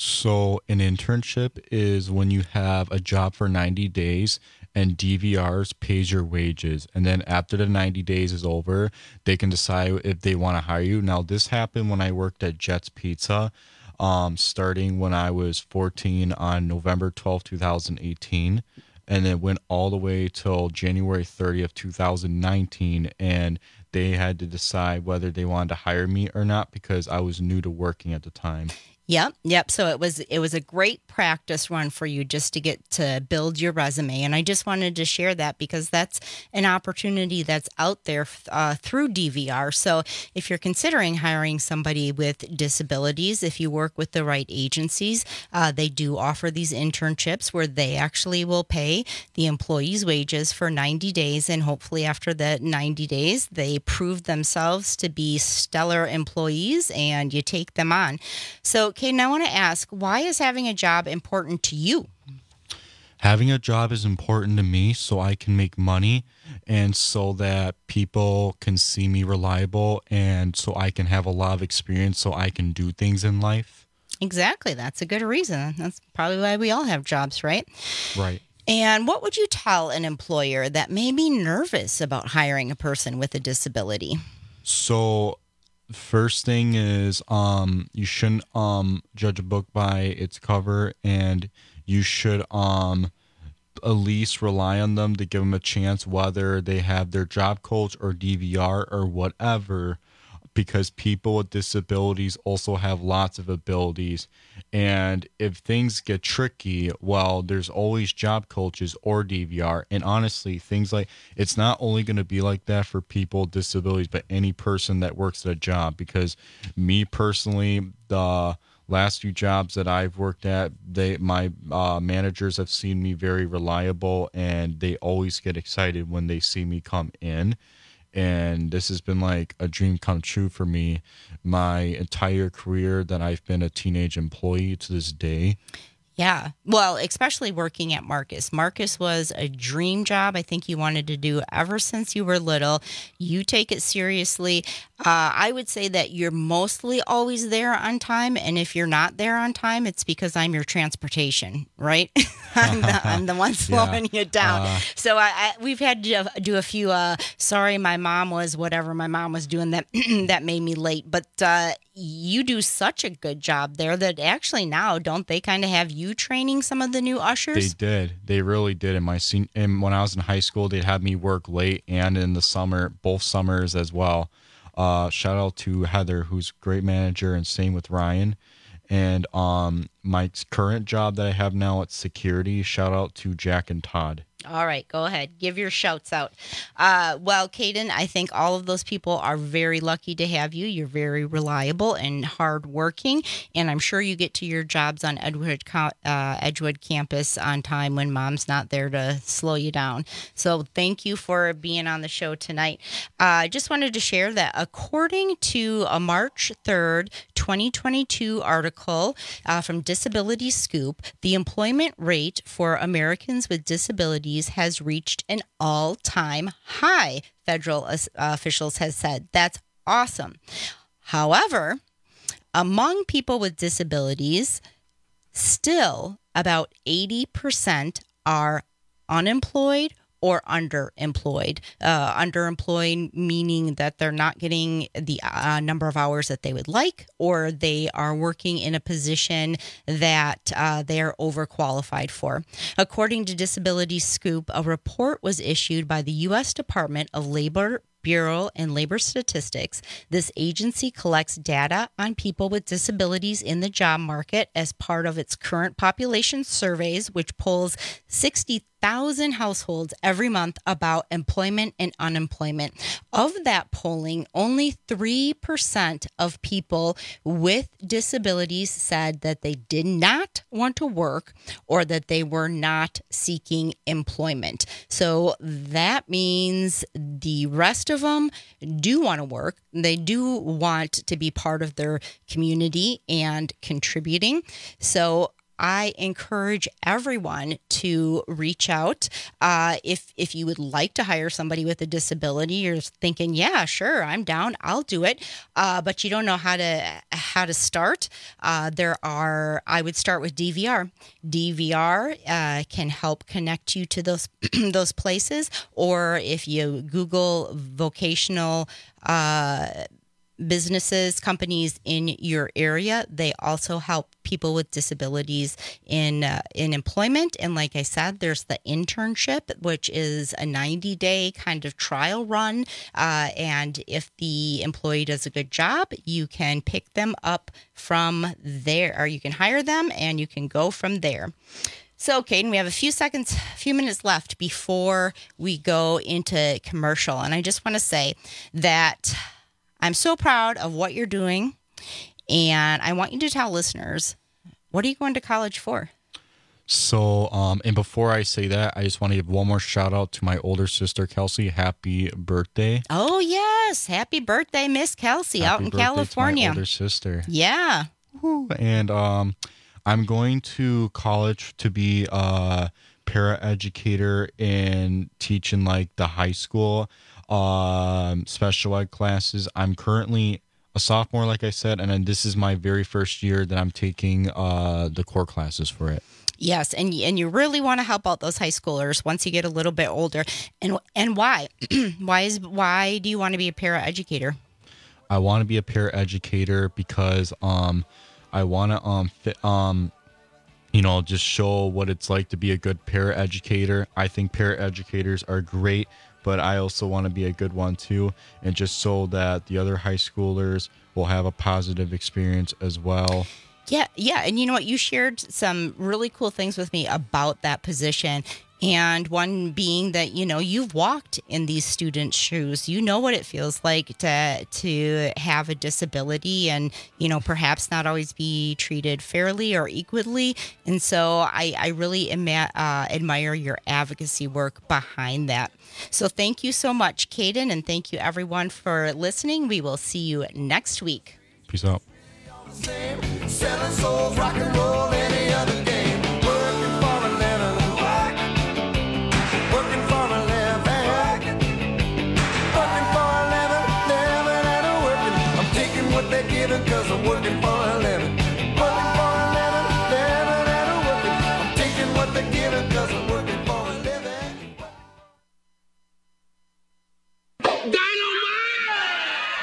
So an internship is when you have a job for ninety days and D V Rs pays your wages. And then after the ninety days is over, they can decide if they want to hire you. Now, this happened when I worked at Jets Pizza, um, starting when I was fourteen on November twelfth, twenty eighteen. And it went all the way till January thirtieth, twenty nineteen. And they had to decide whether they wanted to hire me or not because I was new to working at the time. Yep, yep. So it was it was a great practice run for you just to get to build your resume. And I just wanted to share that because that's an opportunity that's out there uh, through D V R. So if you're considering hiring somebody with disabilities, if you work with the right agencies, uh, they do offer these internships where they actually will pay the employee's wages for ninety days. And hopefully after the ninety days, they prove themselves to be stellar employees and you take them on. So Okay, now I want to ask, why is having a job important to you? Having a job is important to me so I can make money and so that people can see me reliable and so I can have a lot of experience so I can do things in life. Exactly. That's a good reason. That's probably why we all have jobs, right? Right. And what would you tell an employer that may be nervous about hiring a person with a disability? So first thing is um you shouldn't um judge a book by its cover, and you should um at least rely on them to give them a chance, whether they have their job coach or D V R or whatever, because people with disabilities also have lots of abilities. And if things get tricky, well, there's always job coaches or D V R. And honestly, things like, it's not only going to be like that for people with disabilities, but any person that works at a job. Because me personally, the last few jobs that I've worked at, they my uh, managers have seen me very reliable, and they always get excited when they see me come in. And this has been like a dream come true for me my entire career that I've been a teenage employee to this day. Yeah. Well, especially working at Marcus. Marcus was a dream job I think you wanted to do ever since you were little. You take it seriously. Uh, I would say that you're mostly always there on time. And if you're not there on time, it's because I'm your transportation, right? I'm, the, I'm the one slowing yeah. you down. Uh, so I, I, we've had to do a few, uh, sorry, my mom was whatever my mom was doing that, that made me late. But uh, you do such a good job there that actually now, don't they kind of have you training some of the new ushers? They did. They really did. In my sen- and when I was in high school, they'd have me work late and in the summer, both summers as well. Uh, shout out to Heather, who's a great manager, and same with Ryan. And um, my current job that I have now at security, shout out to Jack and Todd. All right, go ahead. Give your shouts out. Uh, well, Caden, I think all of those people are very lucky to have you. You're very reliable and hardworking, and I'm sure you get to your jobs on Edgewood, uh, Edgewood campus on time when mom's not there to slow you down. So thank you for being on the show tonight. I uh, just wanted to share that according to a March third, twenty twenty-two article uh, from Disability Scoop, the employment rate for Americans with disabilities has reached an all-time high, federal uh, officials have said. That's awesome. However, among people with disabilities, still about eighty percent are unemployed or underemployed. Uh, underemployed meaning that they're not getting the uh, number of hours that they would like, or they are working in a position that uh, they are overqualified for. According to Disability Scoop, a report was issued by the U S Department of Labor Bureau and Labor Statistics. This agency collects data on people with disabilities in the job market as part of its current population surveys, which polls sixty thousand households every month about employment and unemployment. Of that polling, only three percent of people with disabilities said that they did not want to work or that they were not seeking employment. So that means the rest of them do want to work. They do want to be part of their community and contributing. So I encourage everyone to reach out. Uh, if if you would like to hire somebody with a disability, you're thinking, yeah, sure, I'm down, I'll do it, uh, but you don't know how to how to start. Uh, there are, I would start with D V R. D V R uh, can help connect you to those those places, or if you Google vocational uh businesses, companies in your area, they also help people with disabilities in uh, in employment. And like I said, there's the internship, which is a ninety day kind of trial run. Uh, and if the employee does a good job, you can pick them up from there, or you can hire them and you can go from there. So, Caden, we have a few seconds, a few minutes left before we go into commercial. And I just want to say that I'm so proud of what you're doing, and I want you to tell listeners, what are you going to college for? So, um, and before I say that, I just want to give one more shout out to my older sister, Kelsey. Happy birthday. Oh, yes. Happy birthday, Miss Kelsey, Happy out in birthday California. To my older sister. Yeah. And um, I'm going to college to be a paraeducator and teach in like the high school um, special ed classes. I'm currently a sophomore, like I said, and then this is my very first year that I'm taking uh, the core classes for it. Yes, and and you really want to help out those high schoolers once you get a little bit older. And and why? why is why do you want to be a paraeducator? I want to be a paraeducator because um, I want to um fit, um. you know, just show what it's like to be a good paraeducator. I think paraeducators are great, but I also want to be a good one too, and just so that the other high schoolers will have a positive experience as well. Yeah, yeah, and you know what? You shared some really cool things with me about that position. And one being that, you know, you've walked in these students' shoes. You know what it feels like to to have a disability and, you know, perhaps not always be treated fairly or equally. And so I, I really ima- uh, admire your advocacy work behind that. So thank you so much, Caden, and thank you, everyone, for listening. We will see you next week. Peace out. Selling souls, rock and roll, any other game.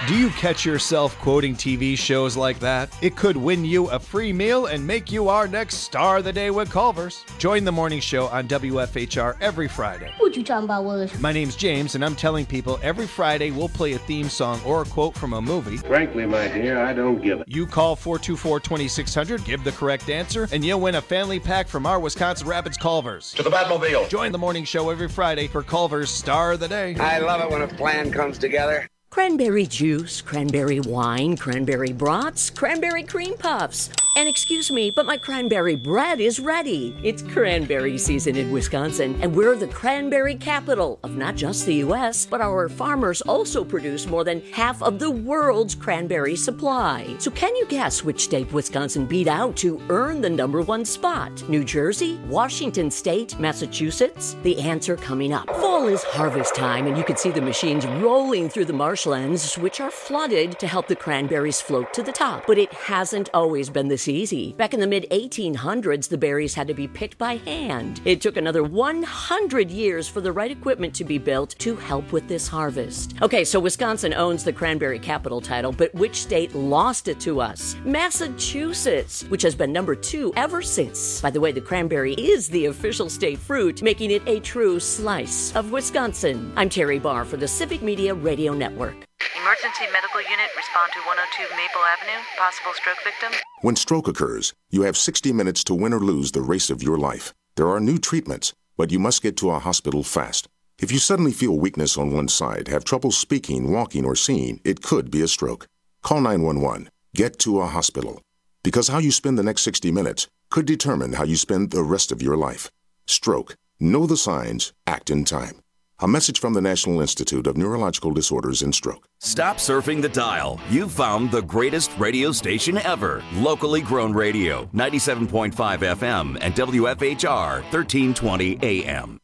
Do you catch yourself quoting T V shows like that? It could win you a free meal and make you our next star of the day with Culver's. Join the morning show on W F H R every Friday. What you talking about, Willis? My name's James, and I'm telling people every Friday we'll play a theme song or a quote from a movie. Frankly, my dear, I don't give it. You call four two four, two six zero zero, give the correct answer, and you'll win a family pack from our Wisconsin Rapids Culver's. To the Batmobile. Join the morning show every Friday for Culver's Star of the Day. I love it when a plan comes together. Cranberry juice, cranberry wine, cranberry brats, cranberry cream puffs. And excuse me, but my cranberry bread is ready. It's cranberry season in Wisconsin, and we're the cranberry capital of not just the U S, but our farmers also produce more than half of the world's cranberry supply. So can you guess which state Wisconsin beat out to earn the number one spot? New Jersey, Washington State, Massachusetts? The answer coming up. Fall is harvest time, and you can see the machines rolling through the marshlands, which are flooded to help the cranberries float to the top. But it hasn't always been this easy. Back in the mid eighteen hundreds, the berries had to be picked by hand. It took another one hundred years for the right equipment to be built to help with this harvest. Okay, so Wisconsin owns the cranberry capital title, but which state lost it to us? Massachusetts, which has been number two ever since. By the way, the cranberry is the official state fruit, making it a true slice of Wisconsin. I'm Terry Barr for the Civic Media Radio Network. Emergency medical unit, respond to one oh two Maple Avenue, possible stroke victim. When stroke occurs, you have sixty minutes to win or lose the race of your life. There are new treatments, but you must get to a hospital fast. If you suddenly feel weakness on one side, have trouble speaking, walking, or seeing, it could be a stroke. Call nine one one. Get to a hospital. Because how you spend the next sixty minutes could determine how you spend the rest of your life. Stroke. Know the signs. Act in time. A message from the National Institute of Neurological Disorders and Stroke. Stop surfing the dial. You've found the greatest radio station ever. Locally grown radio, ninety-seven point five F M and W F H R, thirteen twenty A M.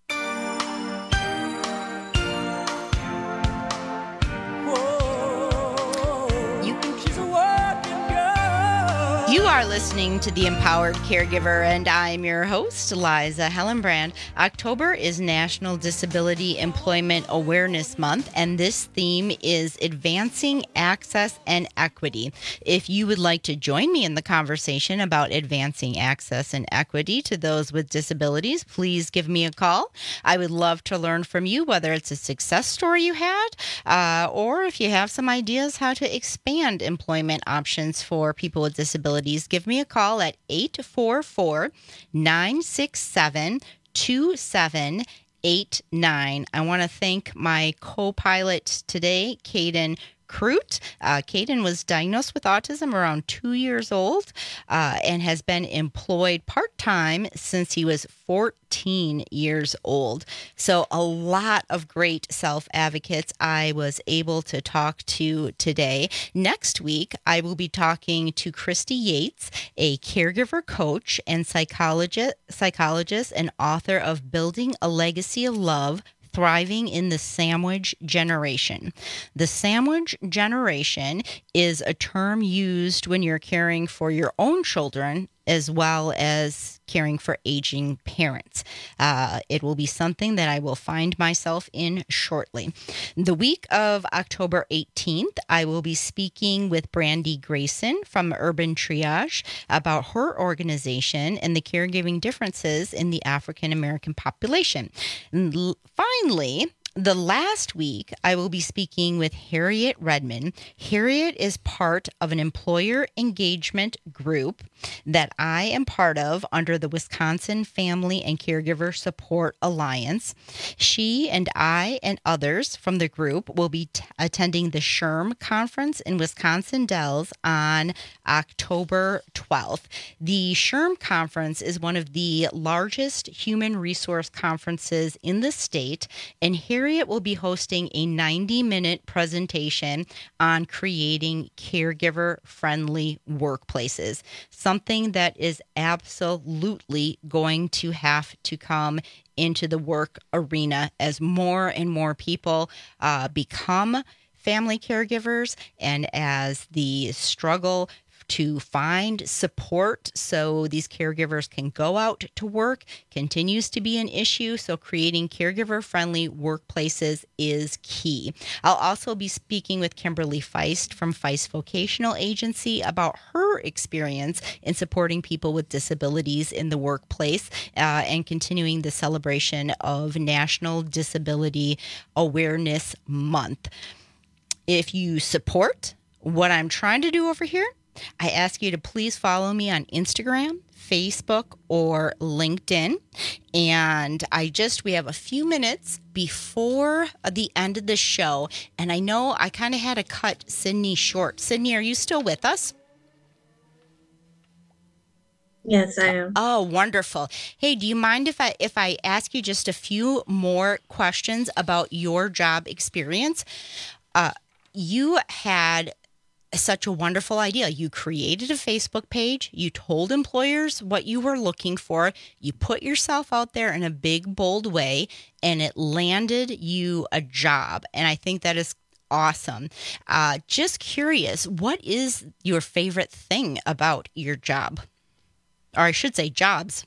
You are listening to The Empowered Caregiver, and I'm your host, Liza Hellenbrand. October is National Disability Employment Awareness Month, and this theme is Advancing Access and Equity. If you would like to join me in the conversation about advancing access and equity to those with disabilities, please give me a call. I would love to learn from you, whether it's a success story you had, uh, or if you have some ideas how to expand employment options for people with disabilities. Give me a call at eight four four, nine six seven, two seven eight nine. I want to thank my co-pilot today, Caden Crute. Uh, Caden was diagnosed with autism around two years old uh, and has been employed part-time since he was fourteen years old. So a lot of great self-advocates I was able to talk to today. Next week, I will be talking to Christy Yates, a caregiver coach and psychologist, psychologist and author of Building a Legacy of Love, Thriving in the Sandwich Generation. The sandwich generation is a term used when you're caring for your own children as well as caring for aging parents. Uh, it will be something that I will find myself in shortly. The week of October eighteenth, I will be speaking with Brandy Grayson from Urban Triage about her organization and the caregiving differences in the African American population. And l- finally, the last week, I will be speaking with Harriet Redmond. Harriet is part of an employer engagement group that I am part of under the Wisconsin Family and Caregiver Support Alliance. She and I and others from the group will be t- attending the S H R M conference in Wisconsin Dells on October twelfth. The S H R M conference is one of the largest human resource conferences in the state, and Harriet will be hosting a ninety-minute presentation on creating caregiver-friendly workplaces, something that is absolutely going to have to come into the work arena as more and more people uh, become family caregivers and as the struggle to find support so these caregivers can go out to work continues to be an issue. So creating caregiver-friendly workplaces is key. I'll also be speaking with Kimberly Feist from Feist Vocational Agency about her experience in supporting people with disabilities in the workplace uh, and continuing the celebration of National Disability Awareness Month. If you support what I'm trying to do over here, I ask you to please follow me on Instagram, Facebook, or LinkedIn. And I just, we have a few minutes before the end of the show. And I know I kind of had to cut Sydney short. Sydney, are you still with us? Yes, I am. Oh, wonderful. Hey, do you mind if I if I ask you just a few more questions about your job experience? Uh, you had such a wonderful idea. You created a Facebook page. You told employers what you were looking for. You put yourself out there in a big, bold way, and it landed you a job. And I think that is awesome. Uh, just curious, what is your favorite thing about your job? Or I should say jobs.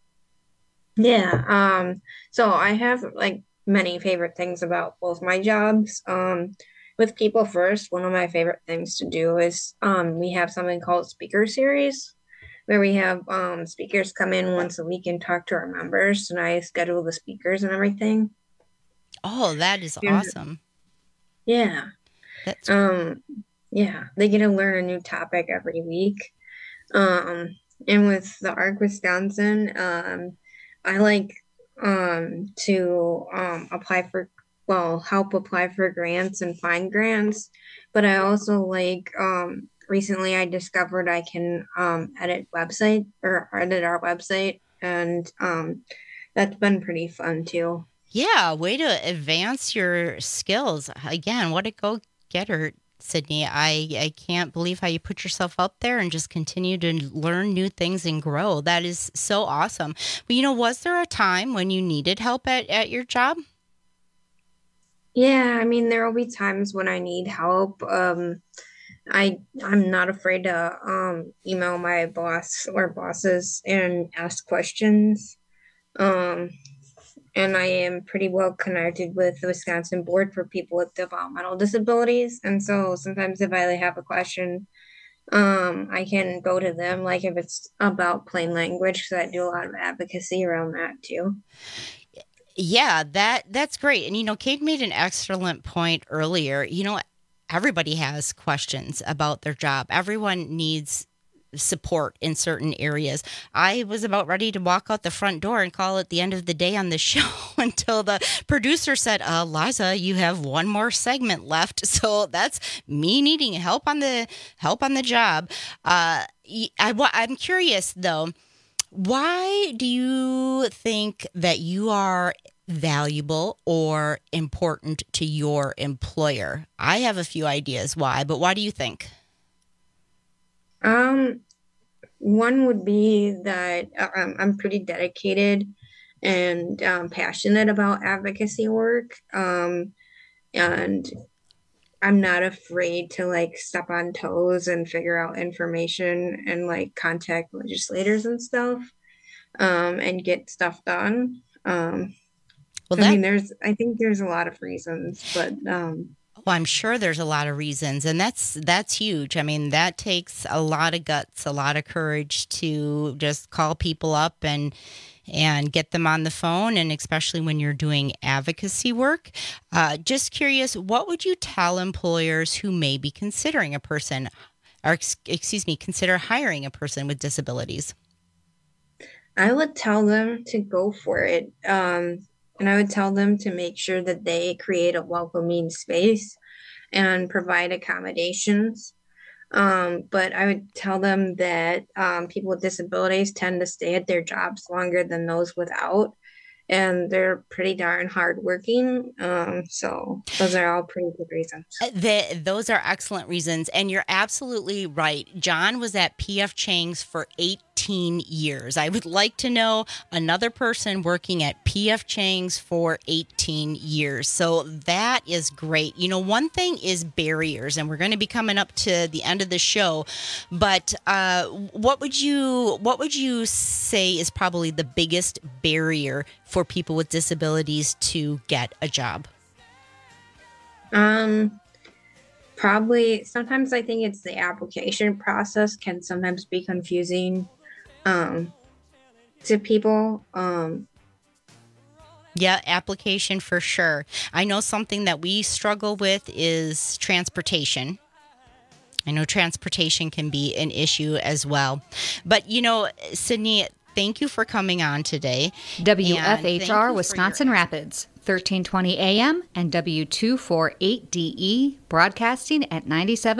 Yeah. Um, so I have like many favorite things about both my jobs. Um, with People First, one of my favorite things to do is um, we have something called Speaker Series, where we have um, speakers come in once a week and talk to our members, and I schedule the speakers and everything. Oh, that is Yeah. awesome. Yeah. That's um yeah, they get to learn a new topic every week. Um and with the ARC Wisconsin, um I like um to um apply for well help apply for grants and find grants, but I also like um recently I discovered I can um edit website or edit our website, and um that's been pretty fun too. Yeah, way to advance your skills. Again, what a go-getter, Sydney. I, I can't believe how you put yourself out there and just continue to learn new things and grow. That is so awesome. But, you know, was there a time when you needed help at, at your job? Yeah, I mean, there will be times when I need help. Um, I I'm not afraid to um email my boss or bosses and ask questions. Um, and I am pretty well connected with the Wisconsin Board for People with Developmental Disabilities. And so sometimes if I have a question, um, I can go to them, like if it's about plain language, because I do a lot of advocacy around that too. Yeah, that that's great. And, you know, Kate made an excellent point earlier. You know, everybody has questions about their job. Everyone needs support in certain areas. I was about ready to walk out the front door and call it the end of the day on the show until the producer said, uh, Liza, you have one more segment left. So that's me needing help on the help on the job. Uh, I, I'm curious, though, why do you think that you are valuable or important to your employer? I have a few ideas why, but why do you think? Um, one would be that um, I'm pretty dedicated and um, passionate about advocacy work. Um, and I'm not afraid to like step on toes and figure out information and like contact legislators and stuff, um, and get stuff done. Um, well, I that- mean, there's, I think there's a lot of reasons, but, um, Well, I'm sure there's a lot of reasons, and that's that's huge. I mean, that takes a lot of guts, a lot of courage to just call people up and and get them on the phone, and especially when you're doing advocacy work. Uh, just curious, what would you tell employers who may be considering a person, or excuse me, consider hiring a person with disabilities? I would tell them to go for it. Um, And I would tell them to make sure that they create a welcoming space and provide accommodations. Um, but I would tell them that um, people with disabilities tend to stay at their jobs longer than those without. And they're pretty darn hardworking. Um, so those are all pretty good reasons. The, those are excellent reasons. And you're absolutely right. John was at P F Chang's for eighteen eighteen years. I would like to know another person working at P F Chang's for eighteen years. So that is great. You know, one thing is barriers, and we're going to be coming up to the end of the show, but uh, what would you what would you say is probably the biggest barrier for people with disabilities to get a job? Um, probably sometimes I think it's the application process can sometimes be confusing um, to people. Um, Yeah, application for sure. I know something that we struggle with is transportation. I know transportation can be an issue as well. But, you know, Sydney, thank you for coming on today. W F H R Wisconsin your- Rapids, thirteen twenty A M and W two forty-eight D E, broadcasting at ninety-seven